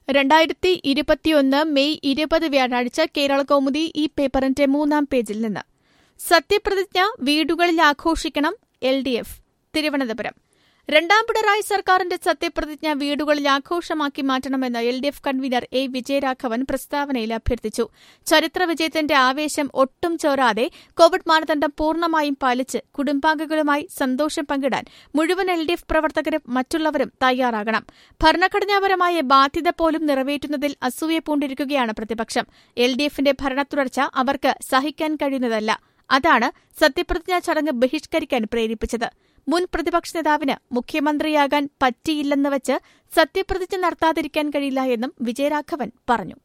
2021 May 20 വ്യാഴാഴ്ച കേരളകൗമുദി ഈ പേപ്പറിന്റെ 3-ാം പേജിൽ നിന്ന്. സത്യപ്രതിജ്ഞ വീടുകളിൽ ആഘോഷിക്കണം LDF തിരുവനന്തപുരം. രണ്ടാം പിണറായി സർക്കാരിന്റെ സത്യപ്രതിജ്ഞ വീടുകളിൽ ആഘോഷമാക്കി മാറ്റണമെന്ന് LDF കൺവീനർ A. വിജയരാഘവൻ പ്രസ്താവനയിൽ അഭ്യർത്ഥിച്ചു. ചരിത്ര വിജയത്തിന്റെ ആവേശം ഒട്ടും ചോരാതെ കോവിഡ് മാനദണ്ഡം പൂർണ്ണമായും പാലിച്ച് കുടുംബാംഗങ്ങളുമായി സന്തോഷം പങ്കിടാൻ മുഴുവൻ LDF പ്രവർത്തകരും മറ്റുള്ളവരും തയ്യാറാകണം. ഭരണഘടനാപരമായ ബാധ്യത പോലും നിറവേറ്റുന്നതിൽ അസൂയ പൂണ്ടിരിക്കുകയാണ് പ്രതിപക്ഷം. LDFന്റെ ഭരണത്തുടർച്ച അവർക്ക് സഹിക്കാൻ കഴിയുന്നതല്ല. അതാണ് സത്യപ്രതിജ്ഞാ ചടങ്ങ് ബഹിഷ്കരിക്കാൻ പ്രേരിപ്പിച്ചത്. മുൻ പ്രതിപക്ഷ നേതാവിന് മുഖ്യമന്ത്രിയാകാൻ പറ്റിയില്ലെന്ന് വച്ച് സത്യപ്രതിജ്ഞ നടത്താതിരിക്കാൻ കഴിയില്ല എന്നും വിജയരാഘവൻ പറഞ്ഞു.